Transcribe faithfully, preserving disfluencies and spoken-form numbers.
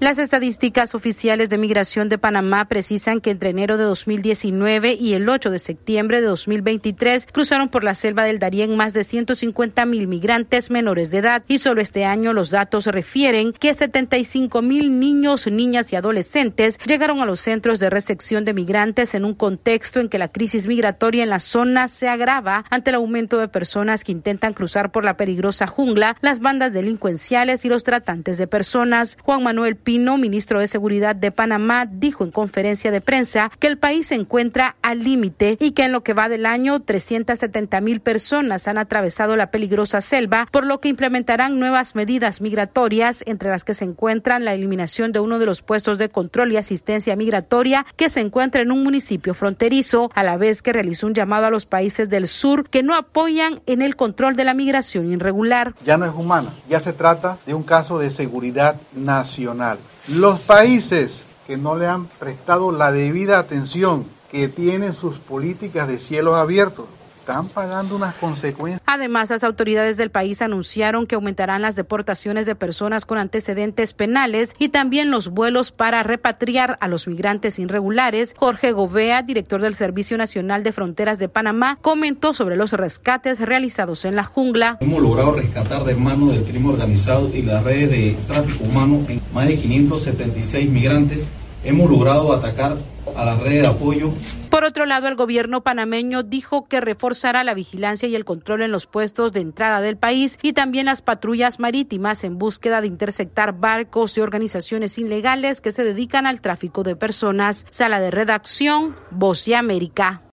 Las estadísticas oficiales de migración de Panamá precisan que entre enero de dos mil diecinueve y el ocho de septiembre de dos mil veintitrés cruzaron por la selva del Darién más de ciento cincuenta mil migrantes menores de edad y solo este año los datos refieren que setenta y cinco mil niños, niñas y adolescentes llegaron a los centros de recepción de migrantes en un contexto en que la crisis migratoria en la zona se agrava ante el aumento de personas que intentan cruzar por la peligrosa jungla, las bandas delincuenciales y los tratantes de personas. Juan Manuel Pino, ministro de Seguridad de Panamá, dijo en conferencia de prensa que el país se encuentra al límite y que en lo que va del año trescientas setenta mil personas han atravesado la peligrosa selva, por lo que implementarán nuevas medidas migratorias, entre las que se encuentran la eliminación de uno de los puestos de control y asistencia migratoria que se encuentra en un municipio fronterizo, a la vez que realizó un llamado a los países del sur que no apoyan en el control de la migración irregular. Ya no es humana, ya se trata de un caso de seguridad nacional. Los países que no le han prestado la debida atención, que tienen sus políticas de cielos abiertos, están pagando unas consecuencias. Además, las autoridades del país anunciaron que aumentarán las deportaciones de personas con antecedentes penales y también los vuelos para repatriar a los migrantes irregulares. Jorge Govea, director del Servicio Nacional de Fronteras de Panamá, comentó sobre los rescates realizados en la jungla. Hemos logrado rescatar de manos del crimen organizado y las redes de tráfico humano más de quinientos setenta y seis migrantes. Hemos logrado atacar a las redes de apoyo. Por otro lado, el gobierno panameño dijo que reforzará la vigilancia y el control en los puestos de entrada del país y también las patrullas marítimas en búsqueda de interceptar barcos de organizaciones ilegales que se dedican al tráfico de personas. Sala de redacción, Voz de América.